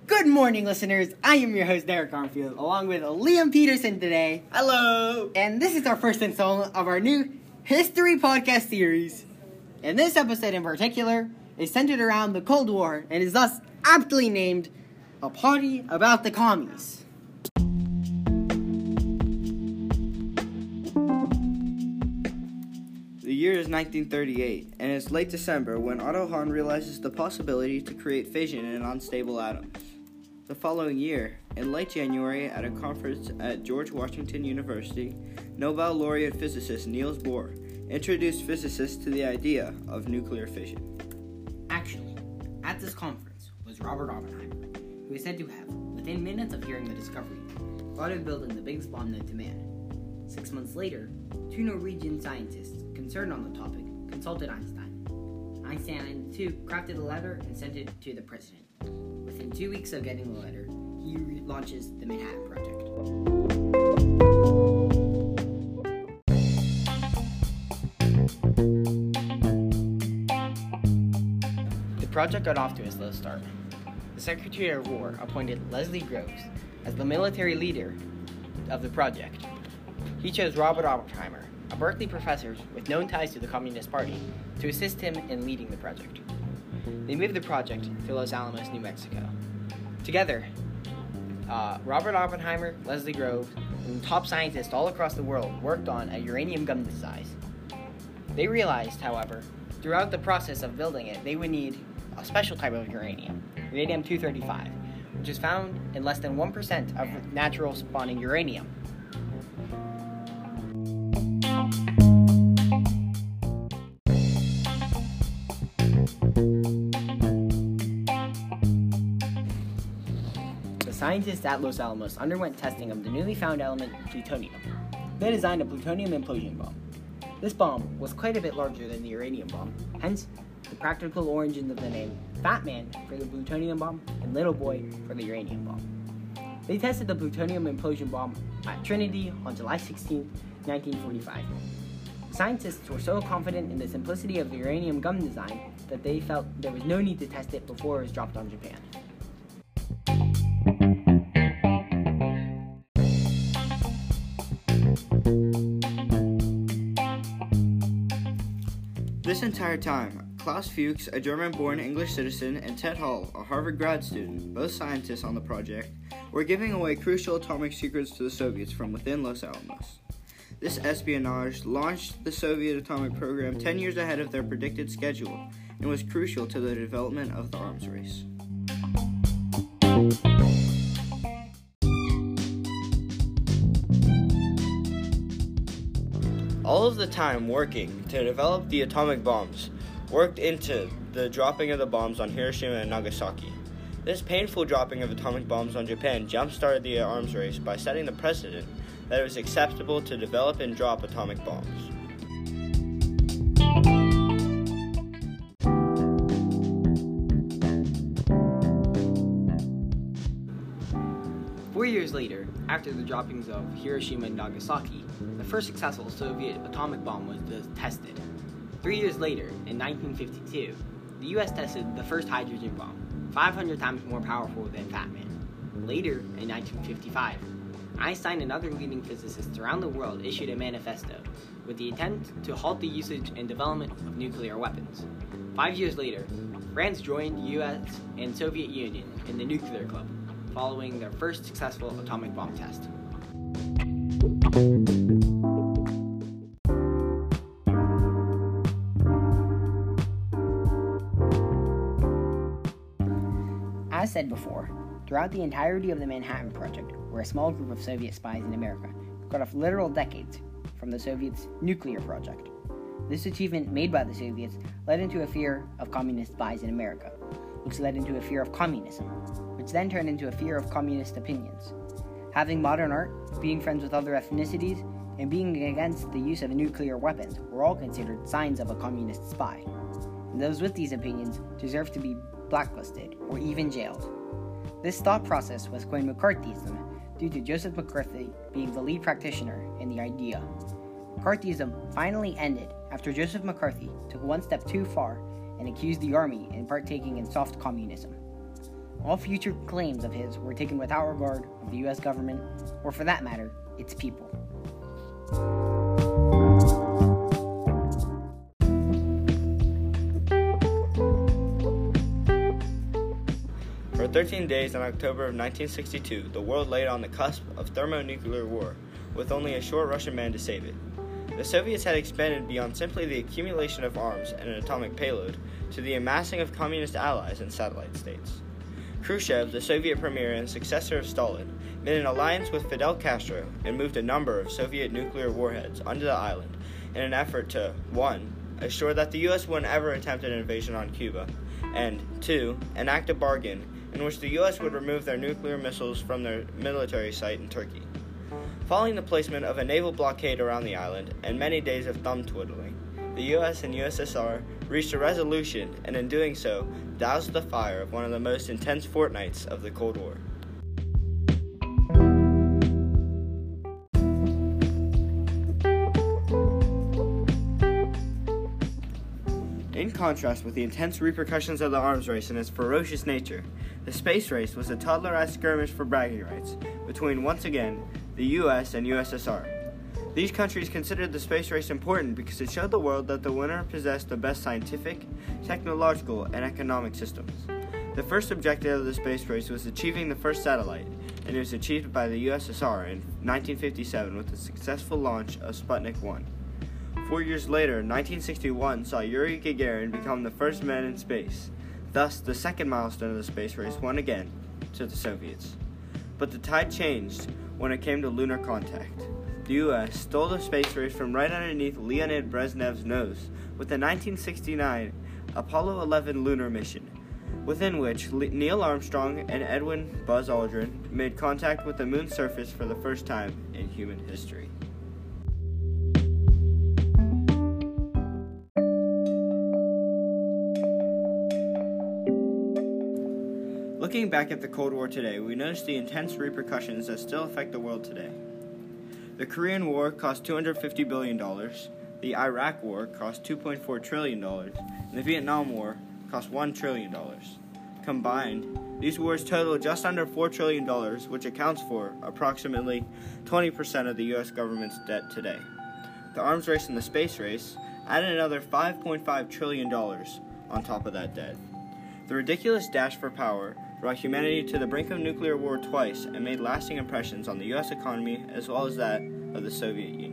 Good morning, listeners. I am your host, Derek Armfield, along with Liam Peterson today. Hello! And this is our first installment of our new History Podcast series. And this episode in particular is centered around the Cold War and is thus aptly named A Party About the Commies. The year is 1938, and it's late December when Otto Hahn realizes the possibility to create fission in unstable atoms. The following year, in late January at a conference at George Washington University, Nobel laureate physicist Niels Bohr introduced physicists to the idea of nuclear fission. Actually, at this conference was Robert Oppenheimer, who is said to have, within minutes of hearing the discovery, thought of building the biggest bomb known to man. 6 months later, two Norwegian scientists concerned on the topic consulted Einstein. Einstein and the two crafted a letter and sent it to the president. Within 2 weeks of getting the letter, he launches the Manhattan Project. The project got off to a slow start. The Secretary of War appointed Leslie Groves as the military leader of the project. He chose Robert Oppenheimer, a Berkeley professor with known ties to the Communist Party, to assist him in leading the project. They moved the project to Los Alamos, New Mexico. Together, Robert Oppenheimer, Leslie Groves, and top scientists all across the world worked on a uranium gun size. They realized, however, throughout the process of building it, they would need a special type of uranium, uranium-235, which is found in less than 1% of natural spawning uranium. Scientists at Los Alamos underwent testing of the newly found element plutonium. They designed a plutonium implosion bomb. This bomb was quite a bit larger than the uranium bomb, hence the practical origins of the name Fat Man for the plutonium bomb and Little Boy for the uranium bomb. They tested the plutonium implosion bomb at Trinity on July 16, 1945. Scientists were so confident in the simplicity of the uranium gun design that they felt there was no need to test it before it was dropped on Japan. This entire time, Klaus Fuchs, a German-born English citizen, and Ted Hall, a Harvard grad student, both scientists on the project, were giving away crucial atomic secrets to the Soviets from within Los Alamos. This espionage launched the Soviet atomic program 10 years ahead of their predicted schedule and was crucial to the development of the arms race. All of the time working to develop the atomic bombs worked into the dropping of the bombs on Hiroshima and Nagasaki. This painful dropping of atomic bombs on Japan jump-started the arms race by setting the precedent that it was acceptable to develop and drop atomic bombs. Four years later, after the droppings of Hiroshima and Nagasaki, the first successful Soviet atomic bomb was tested. 3 years later, in 1952, the U.S. tested the first hydrogen bomb, 500 times more powerful than Fat Man. Later, in 1955, Einstein and other leading physicists around the world issued a manifesto with the intent to halt the usage and development of nuclear weapons. 5 years later, France joined the U.S. and Soviet Union in the Nuclear Club, following their first successful atomic bomb test. As said before, throughout the entirety of the Manhattan Project were a small group of Soviet spies in America who cut off literal decades from the Soviets' nuclear project. This achievement made by the Soviets led into a fear of communist spies in America, which led into a fear of communism, which then turned into a fear of communist opinions. Having modern art, being friends with other ethnicities, and being against the use of nuclear weapons were all considered signs of a communist spy, and those with these opinions deserved to be blacklisted or even jailed. This thought process was coined McCarthyism due to Joseph McCarthy being the lead practitioner in the idea. McCarthyism finally ended after Joseph McCarthy took one step too far and accused the army in partaking in soft communism. All future claims of his were taken without regard of the U.S. government, or for that matter, its people. For 13 days in October of 1962, the world lay on the cusp of thermonuclear war, with only a short Russian man to save it. The Soviets had expanded beyond simply the accumulation of arms and an atomic payload to the amassing of communist allies and satellite states. Khrushchev, the Soviet premier and successor of Stalin, made an alliance with Fidel Castro and moved a number of Soviet nuclear warheads onto the island in an effort to 1. Assure that the U.S. wouldn't ever attempt an invasion on Cuba, and 2. Enact a bargain in which the U.S. would remove their nuclear missiles from their military site in Turkey. Following the placement of a naval blockade around the island and many days of thumb twiddling, the U.S. and USSR reached a resolution and in doing so doused the fire of one of the most intense fortnights of the Cold War. In contrast with the intense repercussions of the arms race and its ferocious nature, the space race was a toddler-esque skirmish for bragging rights between, once again, the U.S. and USSR. These countries considered the space race important because it showed the world that the winner possessed the best scientific, technological, and economic systems. The first objective of the space race was achieving the first satellite, and it was achieved by the USSR in 1957 with the successful launch of Sputnik 1. 4 years later, 1961 saw Yuri Gagarin become the first man in space. Thus, the second milestone of the space race won again to the Soviets. But the tide changed when it came to lunar contact. The U.S. stole the space race from right underneath Leonid Brezhnev's nose with the 1969 Apollo 11 lunar mission, within which Neil Armstrong and Edwin Buzz Aldrin made contact with the moon's surface for the first time in human history. Looking back at the Cold War today, we notice the intense repercussions that still affect the world today. The Korean War cost $250 billion, the Iraq War cost $2.4 trillion, and the Vietnam War cost $1 trillion. Combined, these wars total just under $4 trillion, which accounts for approximately 20% of the U.S. government's debt today. The arms race and the space race added another $5.5 trillion on top of that debt. The ridiculous dash for power brought humanity to the brink of nuclear war twice and made lasting impressions on the U.S. economy as well as that of the Soviet Union.